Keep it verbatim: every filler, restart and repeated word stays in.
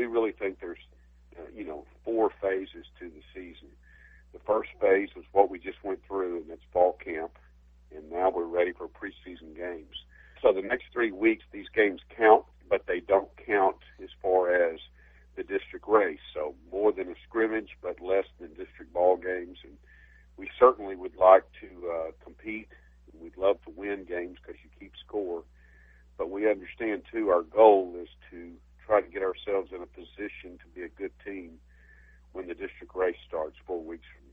really think there's, uh, you know, four phases to the season. The first phase is what we just went through, and that's fall camp, and now we're ready for preseason games. So the next three weeks, these games count, but they don't count as far as the district race. So more than a scrimmage, but less than district ball games. And we certainly would like to uh, compete. We'd love to win games because you keep score. But we understand, too, our goal is to try to get ourselves in a position to be a good team when the district race starts four weeks from now.